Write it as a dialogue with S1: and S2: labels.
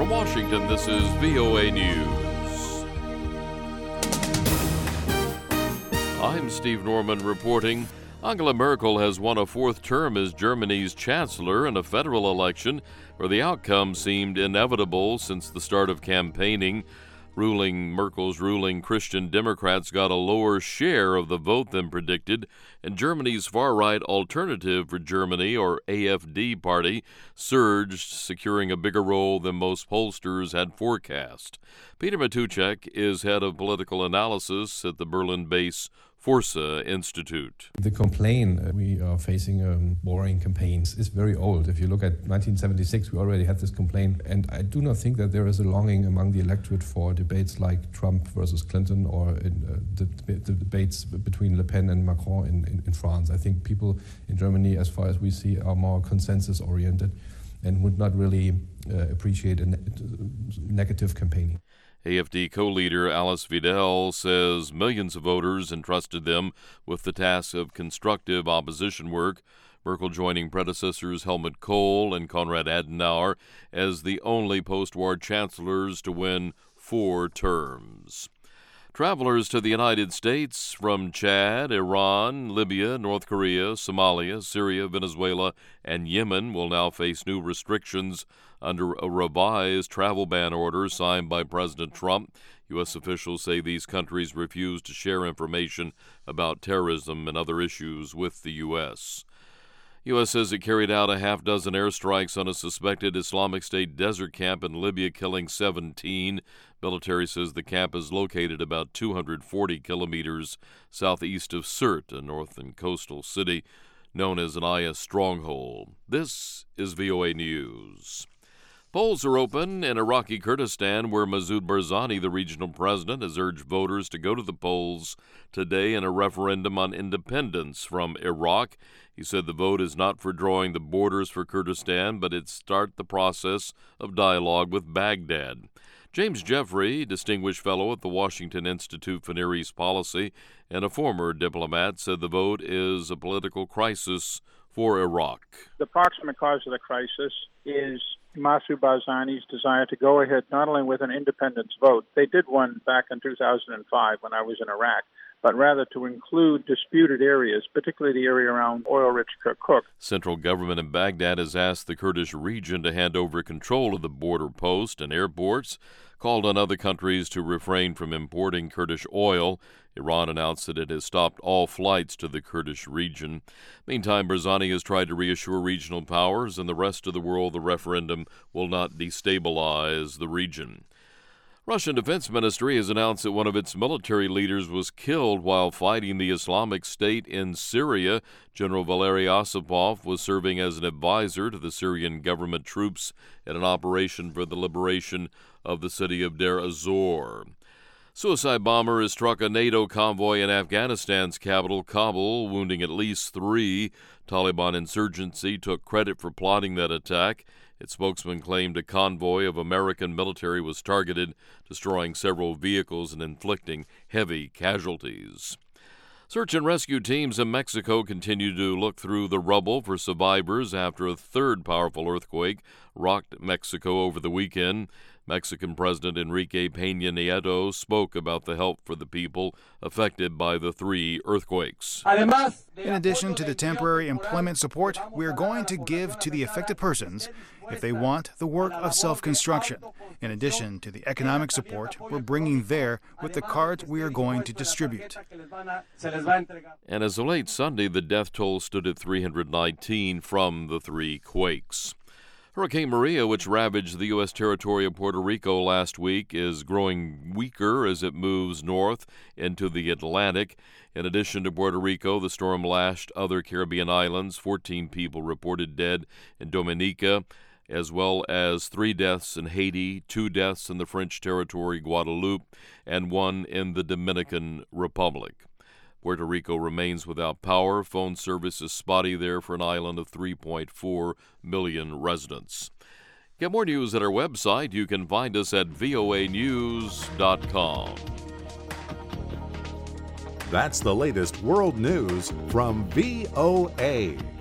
S1: From Washington, this is VOA News. I'm Steve Norman reporting. Angela Merkel has won a fourth term as Germany's chancellor in a federal election where the outcome seemed inevitable since the start of campaigning. Merkel's ruling Christian Democrats got a lower share of the vote than predicted, and Germany's far-right Alternative for Germany, or AfD party, surged, securing a bigger role than most pollsters had forecast. Peter Matuszek is head of political analysis at the Berlin-based Forsa Institute.
S2: The complaint we are facing boring campaigns is very old. If you look at 1976, we already had this complaint, and I do not think that there is a longing among the electorate for debates like Trump versus Clinton or the debates between Le Pen and Macron in France. I think people in Germany, as far as we see, are more consensus-oriented and would not really appreciate a negative campaigning.
S1: AfD co-leader Alice Weidel says millions of voters entrusted them with the task of constructive opposition work, Merkel joining predecessors Helmut Kohl and Konrad Adenauer as the only post-war chancellors to win 4 terms. Travelers to the United States from Chad, Iran, Libya, North Korea, Somalia, Syria, Venezuela, and Yemen will now face new restrictions under a revised travel ban order signed by President Trump. U.S. officials say these countries refuse to share information about terrorism and other issues with the U.S. U.S. says it carried out a half-dozen airstrikes on a suspected Islamic State desert camp in Libya, killing 17. Military says the camp is located about 240 kilometers southeast of Sirte, a northern coastal city known as an IS stronghold. This is VOA News. Polls are open in Iraqi Kurdistan, where Masoud Barzani, the regional president, has urged voters to go to the polls today in a referendum on independence from Iraq. He said the vote is not for drawing the borders for Kurdistan, but it start the process of dialogue with Baghdad. James Jeffrey, Distinguished Fellow at the Washington Institute for Near East Policy and a former diplomat, said the vote is a political crisis for Iraq.
S3: The proximate cause of the crisis is Masoud Barzani's desire to go ahead not only with an independence vote, they did one back in 2005 when I was in Iraq, but rather to include disputed areas, particularly the area around oil-rich Kirkuk.
S1: Central government in Baghdad has asked the Kurdish region to hand over control of the border post and airports, called on other countries to refrain from importing Kurdish oil. Iran announced that it has stopped all flights to the Kurdish region. Meantime, Barzani has tried to reassure regional powers and the rest of the world the referendum will not destabilize the region. Russian Defense Ministry has announced that one of its military leaders was killed while fighting the Islamic State in Syria. General Valery Osipov was serving as an advisor to the Syrian government troops in an operation for the liberation of the city of Deir ez-Zor. Suicide bomber has struck a NATO convoy in Afghanistan's capital, Kabul, wounding at least 3. Taliban insurgency took credit for plotting that attack. Its spokesman claimed a convoy of American military was targeted, destroying several vehicles and inflicting heavy casualties. Search and rescue teams in Mexico continue to look through the rubble for survivors after a third powerful earthquake rocked Mexico over the weekend. Mexican President Enrique Peña Nieto spoke about the help for the people affected by the 3 earthquakes.
S4: In addition to the temporary employment support, we are going to give to the affected persons if they want the work of self-construction. In addition to the economic support we're bringing there with the cards we are going to distribute.
S1: And as of late Sunday, the death toll stood at 319 from the 3 quakes. Hurricane Maria, which ravaged the U.S. territory of Puerto Rico last week, is growing weaker as it moves north into the Atlantic. In addition to Puerto Rico, the storm lashed other Caribbean islands. 14 people reported dead in Dominica, as well as 3 deaths in Haiti, 2 deaths in the French territory Guadeloupe, and 1 in the Dominican Republic. Puerto Rico remains without power. Phone service is spotty there for an island of 3.4 million residents. Get more news at our website. You can find us at voanews.com.
S5: That's the latest world news from VOA.